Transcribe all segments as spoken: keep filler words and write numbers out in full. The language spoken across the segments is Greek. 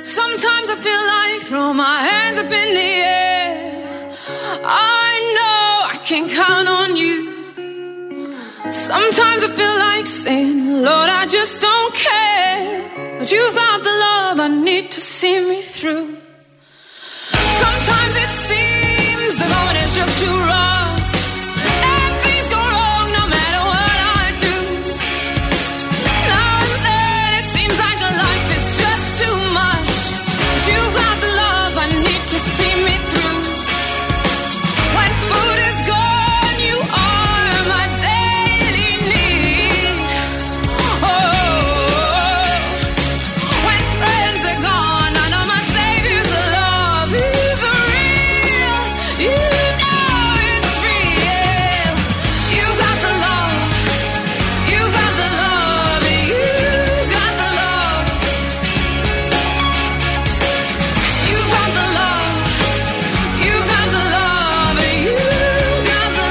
Sometimes I feel like throw my hands up in the air. I know I can count on you. Sometimes I feel like saying, Lord, I just don't care. But you've got the love I need to see me through. Sometimes it seems the going is just too rough, and things go wrong no matter what I do. Now and then it seems like life is just too much, but you've got the love I need to see me through. When food is gone, you are my daily need. Oh, when friends are gone, I know my Savior's love is real. You know it's real. You got the love. You got the love. You got the love. You got the love. You got the love. You got the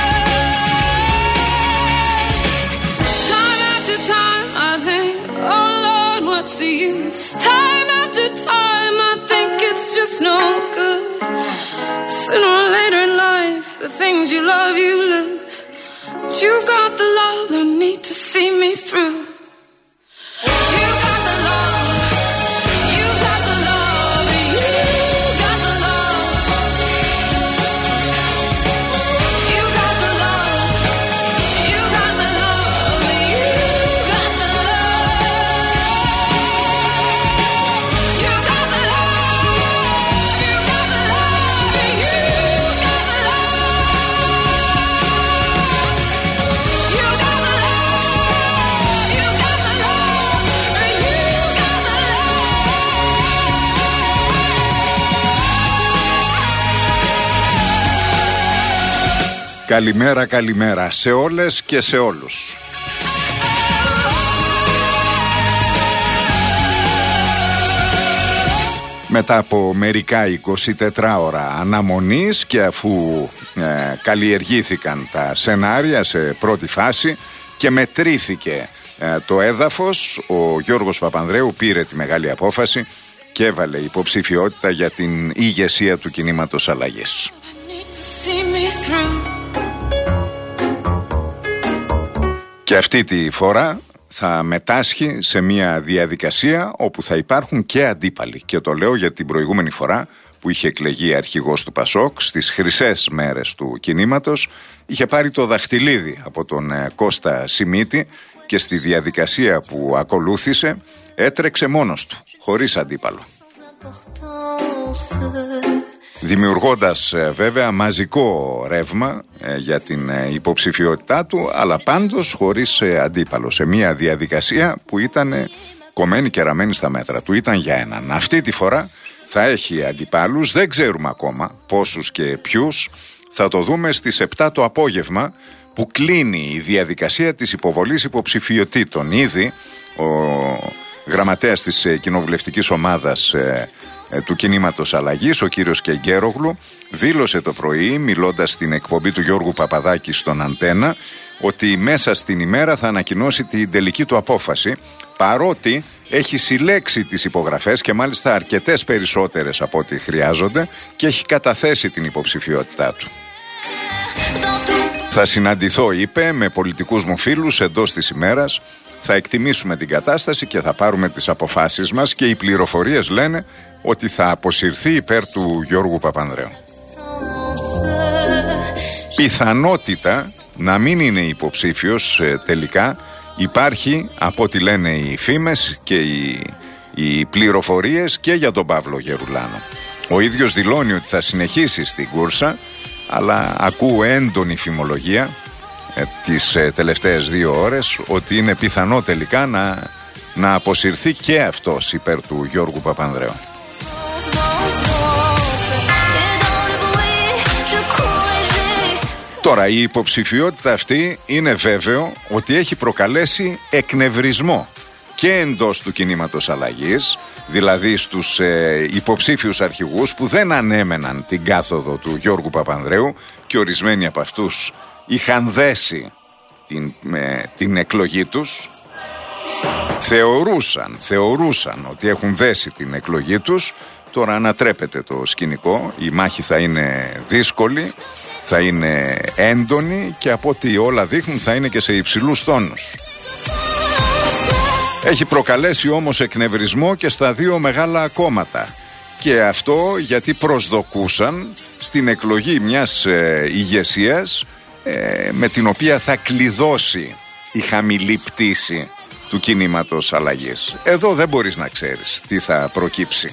love. Time after time I think, oh Lord, what's the use? Time after time I think it's just no good. Sooner or later in life, the things you love you lose. But you've got the love I need to see me through. You got the love. You got the love. You got the love. You got the love. You got the love. You got the love. You got the love. You got the love. You got the love. You got the love. You got the love. You got the love. Καλημέρα, καλημέρα σε όλες και σε όλους. Μετά από μερικά εικοσιτέσσερις ώρα αναμονής και αφού ε, καλλιεργήθηκαν τα σενάρια σε πρώτη φάση και μετρήθηκε ε, το έδαφος, ο Γιώργος Παπανδρέου πήρε τη μεγάλη απόφαση και έβαλε υποψηφιότητα για την ηγεσία του κινήματος αλλαγής. Και αυτή τη φορά θα μετάσχει σε μια διαδικασία όπου θα υπάρχουν και αντίπαλοι. Και το λέω για την προηγούμενη φορά που είχε εκλεγεί αρχηγός του Πασόκ, στις χρυσές μέρες του κινήματος, είχε πάρει το δαχτυλίδι από τον Κώστα Σιμίτη και στη διαδικασία που ακολούθησε έτρεξε μόνος του, χωρίς αντίπαλο. Δημιουργώντας βέβαια μαζικό ρεύμα ε, για την ε, υποψηφιότητά του, αλλά πάντως χωρίς ε, αντίπαλο, σε μια διαδικασία που ήταν ε, κομμένη και ραμμένη στα μέτρα του. Ήταν για έναν. Αυτή τη φορά θα έχει αντιπάλους, δεν ξέρουμε ακόμα πόσους και ποιους. Θα το δούμε στις επτά το απόγευμα που κλείνει η διαδικασία της υποβολής υποψηφιωτήτων. Ήδη ο γραμματέας της ε, κοινοβουλευτικής ομάδας ε, του κινήματος αλλαγής, ο κύριος Κεγκέρογλου, δήλωσε το πρωί, μιλώντας στην εκπομπή του Γιώργου Παπαδάκη στον Αντένα, ότι μέσα στην ημέρα θα ανακοινώσει την τελική του απόφαση, παρότι έχει συλλέξει τις υπογραφές και μάλιστα αρκετές περισσότερες από ό,τι χρειάζονται και έχει καταθέσει την υποψηφιότητά του. Θα συναντηθώ, είπε, με πολιτικούς μου φίλους εντός της ημέρας. Θα εκτιμήσουμε την κατάσταση και θα πάρουμε τις αποφάσεις μας και οι πληροφορίες λένε ότι θα αποσυρθεί υπέρ του Γιώργου Παπανδρέου. Πιθανότητα να μην είναι υποψήφιος ε, τελικά υπάρχει, από ό,τι λένε οι φήμες και οι, οι πληροφορίες, και για τον Παύλο Γερουλάνο. Ο ίδιος δηλώνει ότι θα συνεχίσει στην κούρσα, αλλά ακούω έντονη φημολογία ε, τις ε, τελευταίες δύο ώρες ότι είναι πιθανό τελικά να, να αποσυρθεί και αυτός υπέρ του Γιώργου Παπανδρέου. Τώρα, η υποψηφιότητα αυτή είναι βέβαιο ότι έχει προκαλέσει εκνευρισμό και εντός του κινήματος αλλαγής, δηλαδή στους ε, υποψήφιους αρχηγούς που δεν ανέμεναν την κάθοδο του Γιώργου Παπανδρέου, και ορισμένοι από αυτούς είχαν δέσει την, ε, την εκλογή τους. θεωρούσαν, θεωρούσαν ότι έχουν δέσει την εκλογή τους. Τώρα ανατρέπεται το σκηνικό, η μάχη θα είναι δύσκολη, θα είναι έντονη και από ό,τι όλα δείχνουν θα είναι και σε υψηλούς τόνους. Έχει προκαλέσει όμως εκνευρισμό και στα δύο μεγάλα κόμματα. Και αυτό γιατί προσδοκούσαν στην εκλογή μιας ε, ηγεσίας ε, με την οποία θα κλειδώσει η χαμηλή πτήση του κινήματος αλλαγής. Εδώ δεν μπορείς να ξέρεις τι θα προκύψει.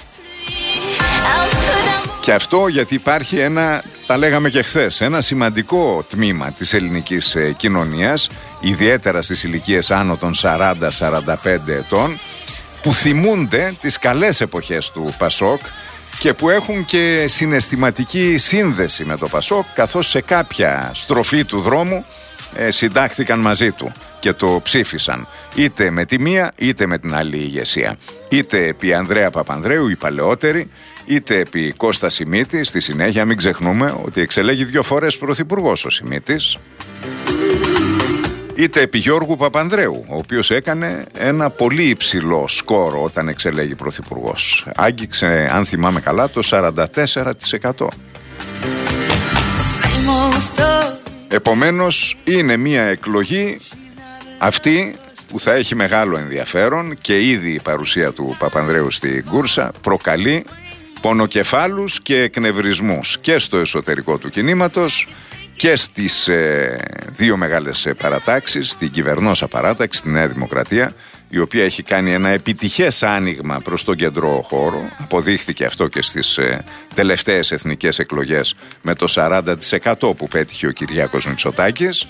Και αυτό γιατί υπάρχει ένα, τα λέγαμε και χθες, ένα σημαντικό τμήμα της ελληνικής ε, κοινωνίας, ιδιαίτερα στις ηλικίες άνω των σαράντα σαράντα πέντε ετών, που θυμούνται τις καλές εποχές του Πασόκ και που έχουν και συναισθηματική σύνδεση με το Πασόκ, καθώς σε κάποια στροφή του δρόμου ε, συντάχθηκαν μαζί του και το ψήφισαν, είτε με τη μία είτε με την άλλη ηγεσία, είτε επί Ανδρέα Παπανδρέου οι παλαιότεροι, είτε επί Κώστα Σιμίτη. Στη συνέχεια μην ξεχνούμε ότι εξελέγει δύο φορές πρωθυπουργός ο Σιμίτης, είτε επί Γιώργου Παπανδρέου, ο οποίος έκανε ένα πολύ υψηλό σκόρο όταν εξελέγει πρωθυπουργός. Άγγιξε, αν θυμάμαι καλά, το σαράντα τέσσερα τοις εκατό. Επομένως είναι μια εκλογή αυτή που θα έχει μεγάλο ενδιαφέρον και ήδη η παρουσία του Παπανδρέου στην κούρσα προκαλεί πονοκεφάλους και εκνευρισμούς και στο εσωτερικό του κινήματος και στις ε, δύο μεγάλες ε, παρατάξεις, στην κυβερνόσα παράταξη, στη Νέα Δημοκρατία, η οποία έχει κάνει ένα επιτυχές άνοιγμα προς τον κεντρό χώρο. Αποδείχθηκε αυτό και στις ε, τελευταίες εθνικές εκλογές με το σαράντα τοις εκατό που πέτυχε ο Κυριάκος Μητσοτάκης.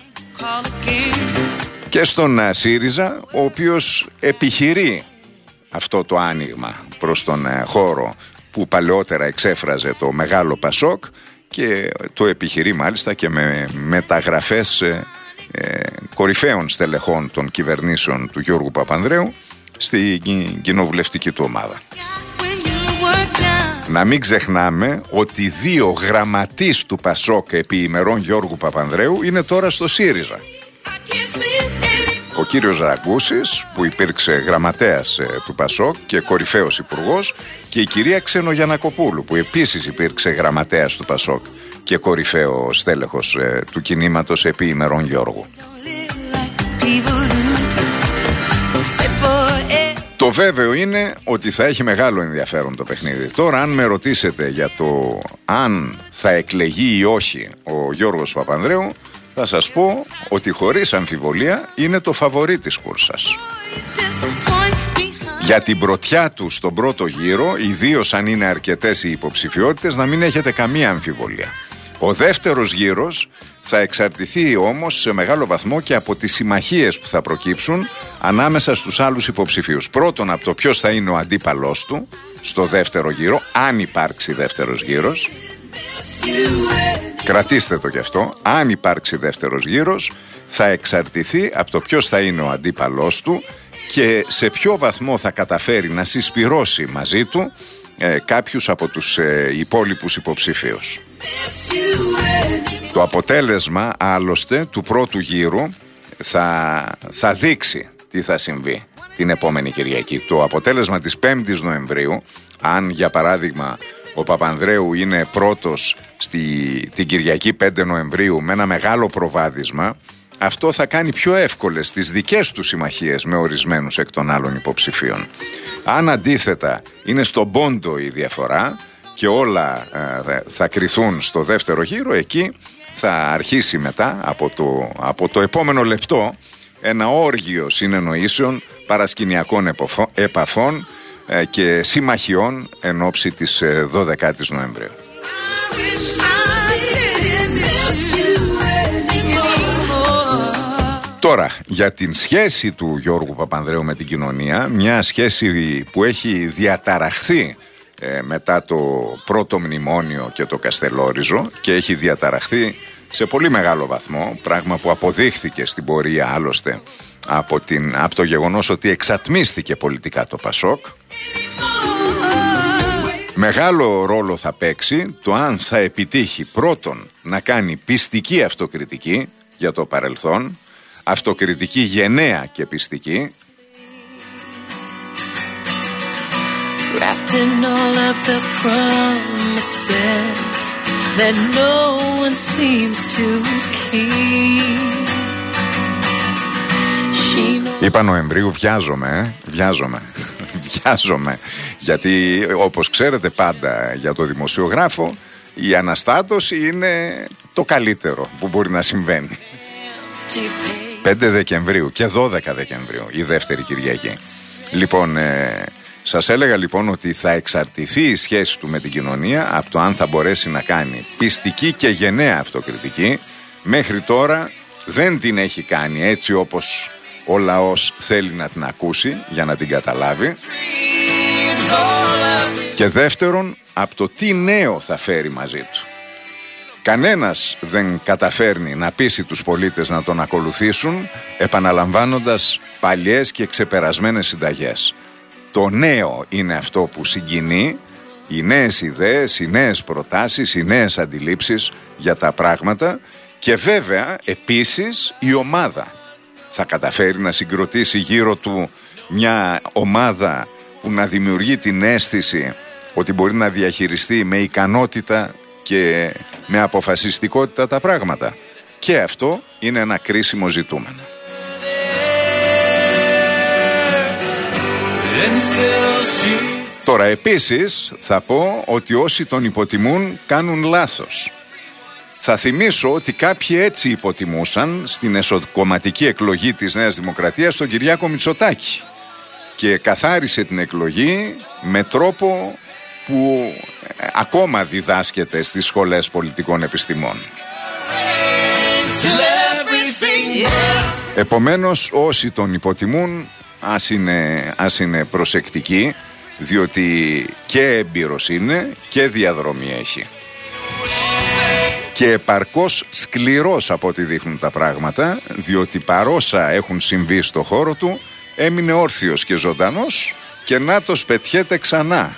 Και στον ε, ΣΥΡΙΖΑ, ο οποίος επιχειρεί αυτό το άνοιγμα προς τον ε, χώρο που παλαιότερα εξέφραζε το μεγάλο Πασόκ, και το επιχειρεί μάλιστα και με μεταγραφές ε, ε, κορυφαίων στελεχών των κυβερνήσεων του Γιώργου Παπανδρέου στην κοινοβουλευτική του ομάδα. Να μην ξεχνάμε ότι δύο γραμματείς του Πασόκ επί ημερών Γιώργου Παπανδρέου είναι τώρα στο ΣΥΡΙΖΑ. Ο κύριος Ραγκούσης, που υπήρξε γραμματέας ε, του Πασόκ και κορυφαίος υπουργός, και η κυρία Ξενογιαννακοπούλου, που επίσης υπήρξε γραμματέας του Πασόκ και κορυφαίο στέλεχος ε, του κινήματος επί ημερών Γιώργου. Το βέβαιο είναι ότι θα έχει μεγάλο ενδιαφέρον το παιχνίδι. Τώρα, αν με ρωτήσετε για το αν θα εκλεγεί ή όχι ο Γιώργος Παπανδρέου, θα σας πω ότι χωρίς αμφιβολία είναι το φαβορί της κούρσας. Για την πρωτιά του στον πρώτο γύρο, ιδίως αν είναι αρκετές οι υποψηφιότητες, να μην έχετε καμία αμφιβολία. Ο δεύτερος γύρος θα εξαρτηθεί όμως σε μεγάλο βαθμό και από τις συμμαχίες που θα προκύψουν ανάμεσα στους άλλους υποψηφίους. Πρώτον, από το ποιος θα είναι ο αντίπαλός του στο δεύτερο γύρο, αν υπάρξει δεύτερος γύρος. Κρατήστε το κι αυτό. Αν υπάρξει δεύτερος γύρος, θα εξαρτηθεί από το ποιος θα είναι ο αντίπαλός του και σε ποιο βαθμό θα καταφέρει να συσπυρώσει μαζί του ε, κάποιους από τους ε, υπόλοιπους υποψηφίους. Το αποτέλεσμα άλλωστε του πρώτου γύρου θα, θα δείξει τι θα συμβεί την επόμενη Κυριακή. Το αποτέλεσμα της πέμπτης Νοεμβρίου, αν για παράδειγμα ο Παπανδρέου είναι πρώτος στη, την Κυριακή πέντε Νοεμβρίου με ένα μεγάλο προβάδισμα, αυτό θα κάνει πιο εύκολες τις δικές του συμμαχίες με ορισμένους εκ των άλλων υποψηφίων. Αν αντίθετα είναι στον πόντο η διαφορά και όλα ε, θα κριθούν στο δεύτερο γύρο, εκεί θα αρχίσει μετά από το, από το επόμενο λεπτό ένα όργιο συνεννοήσεων, παρασκηνιακών επαφών ε, και συμμαχιών εν ώψη της ε, δώδεκατης Νοεμβρίου. Τώρα, για την σχέση του Γιώργου Παπανδρέου με την κοινωνία, μια σχέση που έχει διαταραχθεί ε, μετά το πρώτο μνημόνιο και το Καστελόριζο και έχει διαταραχθεί σε πολύ μεγάλο βαθμό, πράγμα που αποδείχθηκε στην πορεία άλλωστε από, την, από το γεγονός ότι εξατμίστηκε πολιτικά το Πασόκ. Μεγάλο ρόλο θα παίξει το αν θα επιτύχει πρώτον να κάνει πιστική αυτοκριτική για το παρελθόν, αυτοκριτική γενναία και πιστική, forgotten all of the promises that no one seems to keep. Είπα Νοεμβρίου, βιάζομαι, ε? βιάζομαι, βιάζομαι, γιατί όπως ξέρετε πάντα για το δημοσιογράφο η αναστάτωση είναι το καλύτερο που μπορεί να συμβαίνει. πέντε Δεκεμβρίου και δώδεκα Δεκεμβρίου, η δεύτερη Κυριακή. Λοιπόν, ε, σας έλεγα λοιπόν ότι θα εξαρτηθεί η σχέση του με την κοινωνία από το αν θα μπορέσει να κάνει πιστική και γενναία αυτοκριτική. Μέχρι τώρα δεν την έχει κάνει έτσι όπως ο λαός θέλει να την ακούσει για να την καταλάβει. Και δεύτερον, από το τι νέο θα φέρει μαζί του. Κανένας δεν καταφέρνει να πείσει τους πολίτες να τον ακολουθήσουν επαναλαμβάνοντας παλιές και ξεπερασμένες συνταγές. Το νέο είναι αυτό που συγκινεί, οι νέες ιδέες, οι νέες προτάσεις, οι νέες αντιλήψεις για τα πράγματα και βέβαια επίσης η ομάδα. Θα καταφέρει να συγκροτήσει γύρω του μια ομάδα που να δημιουργεί την αίσθηση ότι μπορεί να διαχειριστεί με ικανότητα και με αποφασιστικότητα τα πράγματα. Και αυτό είναι ένα κρίσιμο ζητούμενο. Τώρα επίσης θα πω ότι όσοι τον υποτιμούν κάνουν λάθος. Θα θυμίσω ότι κάποιοι έτσι υποτιμούσαν στην εσωκομματική εκλογή της Νέας Δημοκρατίας τον Κυριάκο Μητσοτάκη και καθάρισε την εκλογή με τρόπο που ακόμα διδάσκεται στις σχολές πολιτικών επιστημών. Επομένως όσοι τον υποτιμούν ας είναι, ας είναι προσεκτικοί, διότι και έμπειρος είναι και διαδρομή έχει. Και επαρκώς σκληρός από ό,τι δείχνουν τα πράγματα, διότι παρόσα έχουν συμβεί στο χώρο του έμεινε όρθιος και ζωντανός και νάτος πετιέται ξανά.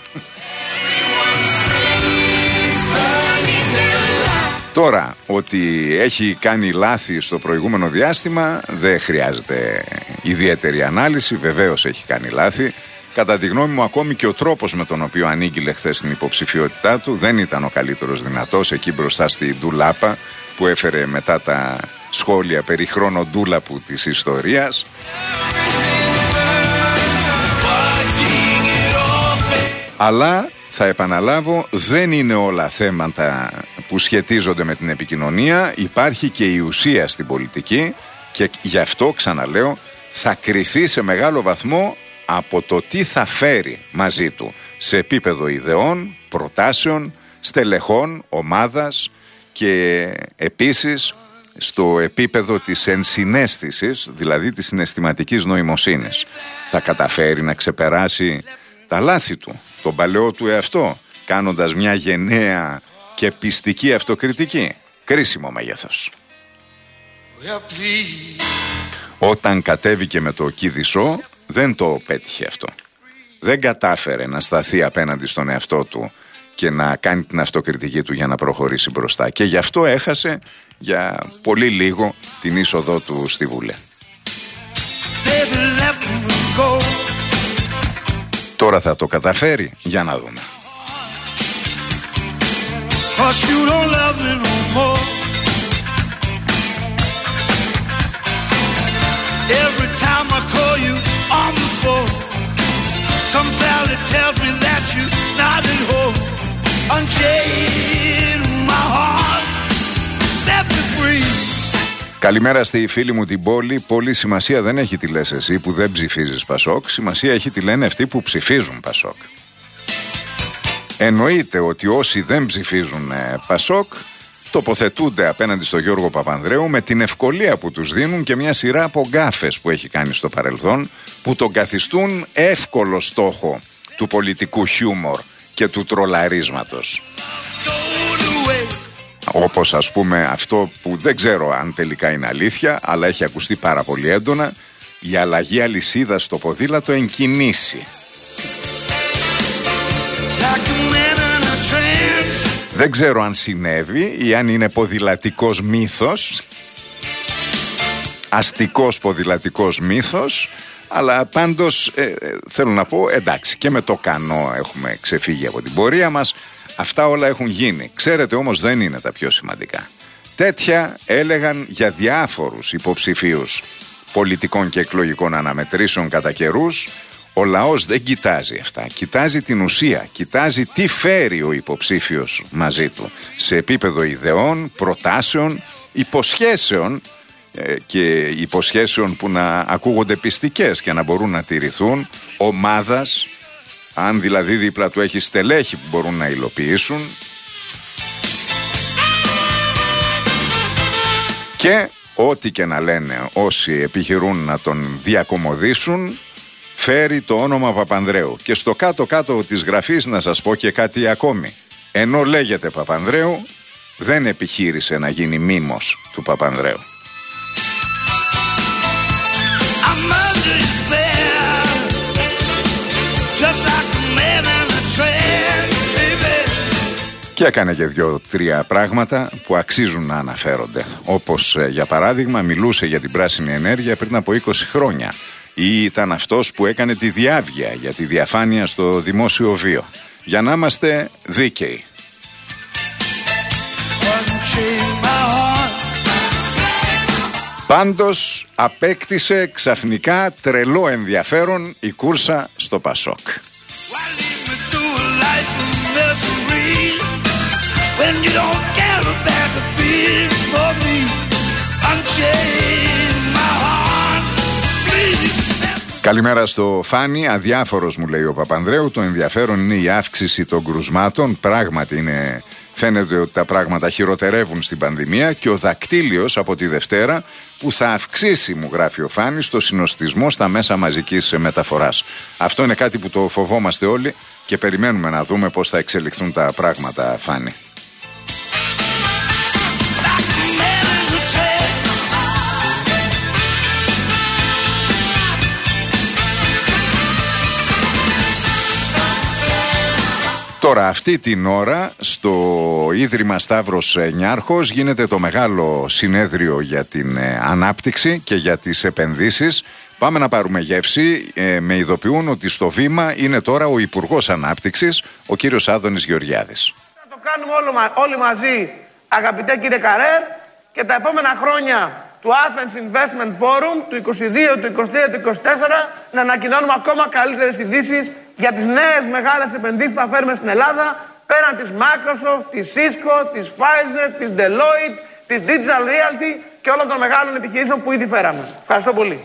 Τώρα, ότι έχει κάνει λάθη στο προηγούμενο διάστημα δεν χρειάζεται ιδιαίτερη ανάλυση, βεβαίως έχει κάνει λάθη. Κατά τη γνώμη μου ακόμη και ο τρόπος με τον οποίο ανήγγειλε χθες την υποψηφιότητά του δεν ήταν ο καλύτερος δυνατός εκεί μπροστά στη ντουλάπα που έφερε μετά τα σχόλια περί χρονοτούλαπου της ιστορίας. Αλλά θα επαναλάβω, δεν είναι όλα θέματα που σχετίζονται με την επικοινωνία, υπάρχει και η ουσία στην πολιτική και γι' αυτό ξαναλέω θα κριθεί σε μεγάλο βαθμό από το τι θα φέρει μαζί του σε επίπεδο ιδεών, προτάσεων, στελεχών, ομάδας και επίσης στο επίπεδο της ενσυναίσθησης, δηλαδή της συναισθηματικής νοημοσύνης. Θα καταφέρει να ξεπεράσει τα λάθη του, τον παλαιό του εαυτό, κάνοντας μια γενναία και πιστική αυτοκριτική. Κρίσιμο μέγεθος. Όταν κατέβηκε με το Κίδισό δεν το πέτυχε αυτό. Δεν κατάφερε να σταθεί απέναντι στον εαυτό του και να κάνει την αυτοκριτική του για να προχωρήσει μπροστά. Και γι' αυτό έχασε για πολύ λίγο την είσοδό του στη Βουλή. Τώρα θα το καταφέρει, για να δούμε. Every time I call you on the phone, some valley tells me that you're not at home. Unchain my heart, set me free. Καλημέρα στη φίλη μου την πόλη. Πολύ σημασία δεν έχει τι λες εσύ που δεν ψηφίζεις Πασόκ. Σημασία έχει τι λένε αυτοί που ψηφίζουν Πασόκ. Εννοείται ότι όσοι δεν ψηφίζουν ε, Πασόκ τοποθετούνται απέναντι στο Γιώργο Παπανδρέου με την ευκολία που τους δίνουν και μια σειρά από γκάφες που έχει κάνει στο παρελθόν που τον καθιστούν εύκολο στόχο του πολιτικού χιούμορ και του τρολαρίσματος. Όπως ας πούμε αυτό που δεν ξέρω αν τελικά είναι αλήθεια, αλλά έχει ακουστεί πάρα πολύ έντονα, η αλλαγή αλυσίδας στο ποδήλατο εν κινήσει. Δεν ξέρω αν συνέβη ή αν είναι ποδηλατικός μύθος, αστικός ποδηλατικός μύθος, Αλλά πάντως ε, θέλω να πω, εντάξει, και με το κανό έχουμε ξεφύγει από την πορεία μας. Αυτά όλα έχουν γίνει. Ξέρετε όμως δεν είναι τα πιο σημαντικά. Τέτοια έλεγαν για διάφορους υποψηφίους πολιτικών και εκλογικών αναμετρήσεων κατά καιρούς. Ο λαός δεν κοιτάζει αυτά. Κοιτάζει την ουσία. Κοιτάζει τι φέρει ο υποψήφιος μαζί του. Σε επίπεδο ιδεών, προτάσεων, υποσχέσεων ε, και υποσχέσεων που να ακούγονται πιστικές και να μπορούν να τηρηθούν, ομάδας, αν δηλαδή δίπλα του έχει στελέχη που μπορούν να υλοποιήσουν, και ό,τι και να λένε όσοι επιχειρούν να τον διακομωδήσουν, φέρει το όνομα Παπανδρέου. Και στο κάτω-κάτω της γραφής να σας πω και κάτι ακόμη. Ενώ λέγεται Παπανδρέου, δεν επιχείρησε να γίνει μίμος του Παπανδρέου. Και έκανε και δύο-τρία πράγματα που αξίζουν να αναφέρονται. Όπως για παράδειγμα μιλούσε για την πράσινη ενέργεια πριν από είκοσι χρόνια. Ή ήταν αυτός που έκανε τη διάβγεια για τη διαφάνεια στο δημόσιο βίο. Για να είμαστε δίκαιοι. Πάντως απέκτησε ξαφνικά τρελό ενδιαφέρον η κούρσα στο Πασόκ. Καλημέρα στο Φάνη. Αδιάφορος μου λέει ο Παπανδρέου. Το ενδιαφέρον είναι η αύξηση των κρουσμάτων. Πράγματι είναι, φαίνεται ότι τα πράγματα χειροτερεύουν στην πανδημία. Και ο δακτύλιος από τη Δευτέρα που θα αυξήσει, μου γράφει ο Φάνης, το συνοστισμό στα μέσα μαζικής μεταφοράς. Αυτό είναι κάτι που το φοβόμαστε όλοι και περιμένουμε να δούμε πώς θα εξελιχθούν τα πράγματα, Φάνη. Τώρα αυτή την ώρα στο Ίδρυμα Σταύρος Νιάρχος γίνεται το μεγάλο συνέδριο για την ε, ανάπτυξη και για τις επενδύσεις. Πάμε να πάρουμε γεύση. Ε, με ειδοποιούν ότι στο βήμα είναι τώρα ο Υπουργός Ανάπτυξης, ο κύριος Άδωνης Γεωργιάδης. Θα το κάνουμε όλοι, όλοι μαζί, αγαπητέ κύριε Καρέρ, και τα επόμενα χρόνια του Athens Investment Forum του είκοσι δύο, του είκοσι τρία, του είκοσι τέσσερα να ανακοινώνουμε ακόμα καλύτερες ειδήσεις για τις νέες μεγάλες επενδύσεις που θα φέρουμε στην Ελλάδα, πέραν της Microsoft, της Cisco, της Pfizer, της Deloitte, της Digital Realty και όλων των μεγάλων επιχειρήσεων που ήδη φέραμε. Ευχαριστώ πολύ.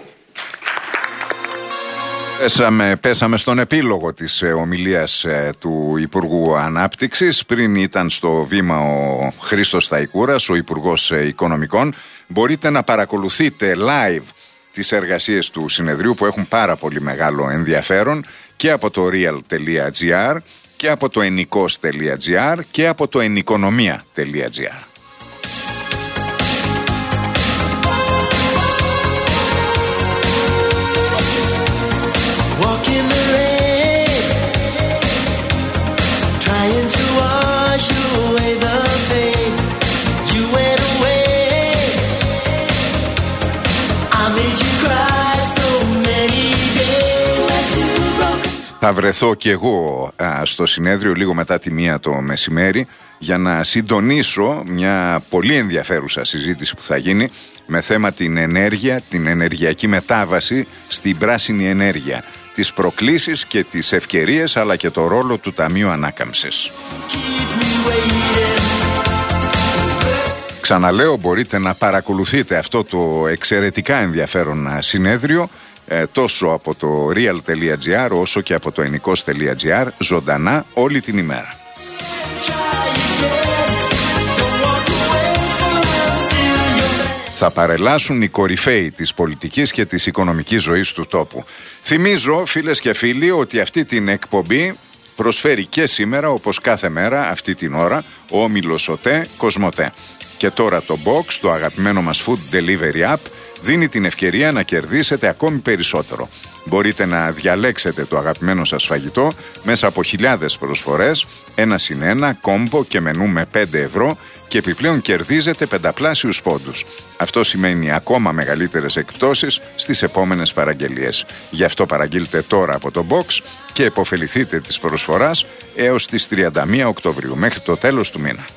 Πέσαμε, πέσαμε στον επίλογο της ε, ομιλίας ε, του Υπουργού Ανάπτυξης. Πριν ήταν στο βήμα ο Χρήστος Σταϊκούρας, ο Υπουργός ε, Οικονομικών. Μπορείτε να παρακολουθείτε live τις εργασίες του συνεδρίου που έχουν πάρα πολύ μεγάλο ενδιαφέρον και από το real.gr και από το enikos.gr και από το enikonomia.gr. Θα βρεθώ και εγώ α, στο συνέδριο λίγο μετά τη μία το μεσημέρι για να συντονίσω μια πολύ ενδιαφέρουσα συζήτηση που θα γίνει με θέμα την ενέργεια, την ενεργειακή μετάβαση στην πράσινη ενέργεια, τις προκλήσεις και τις ευκαιρίες αλλά και το ρόλο του Ταμείου Ανάκαμψης. Ξαναλέω, μπορείτε να παρακολουθείτε αυτό το εξαιρετικά ενδιαφέρον συνέδριο τόσο από το real.gr όσο και από το enikos.gr ζωντανά όλη την ημέρα. Θα παρελάσουν οι κορυφαίοι της πολιτικής και της οικονομικής ζωής του τόπου. Θυμίζω, φίλες και φίλοι, ότι αυτή την εκπομπή προσφέρει και σήμερα, όπως κάθε μέρα αυτή την ώρα, ο όμιλος ΟΤΕ Κοσμοτέ. Και τώρα το Box, το αγαπημένο μας food delivery app, δίνει την ευκαιρία να κερδίσετε ακόμη περισσότερο. Μπορείτε να διαλέξετε το αγαπημένο σας φαγητό μέσα από χιλιάδες προσφορές, ένα συν ένα, κόμπο και μενού με πέντε ευρώ και επιπλέον κερδίζετε πενταπλάσιους πόντους. Αυτό σημαίνει ακόμα μεγαλύτερες εκπτώσεις στις επόμενες παραγγελίες. Γι' αυτό παραγγείλτε τώρα από το Box και επωφεληθείτε της προσφοράς έως τις τριάντα μία Οκτωβρίου, μέχρι το τέλος του μήνα.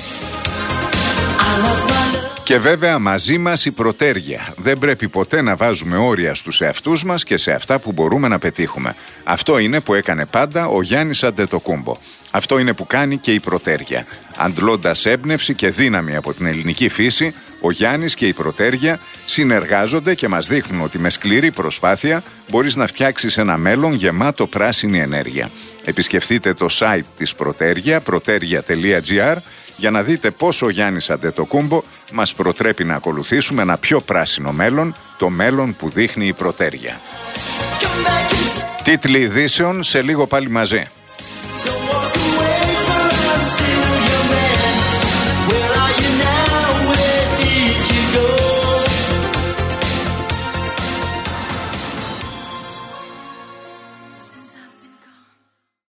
Και βέβαια μαζί μας η προτέρια. Δεν πρέπει ποτέ να βάζουμε όρια στους εαυτούς μας και σε αυτά που μπορούμε να πετύχουμε. Αυτό είναι που έκανε πάντα ο Γιάννης Αντετοκούμπο. Αυτό είναι που κάνει και η προτέρια. Αντλώντας έμπνευση και δύναμη από την ελληνική φύση, ο Γιάννης και η προτέρια συνεργάζονται και μας δείχνουν ότι με σκληρή προσπάθεια μπορείς να φτιάξεις ένα μέλλον γεμάτο πράσινη ενέργεια. Επισκεφτείτε το site της προτέρια, προτέρια τελεία τζι άρ, για να δείτε πώς ο Γιάννης Αντετοκούμπο μας προτρέπει να ακολουθήσουμε ένα πιο πράσινο μέλλον, το μέλλον που δείχνει η προτέρια. Τίτλοι ειδήσεων σε λίγο πάλι μαζί.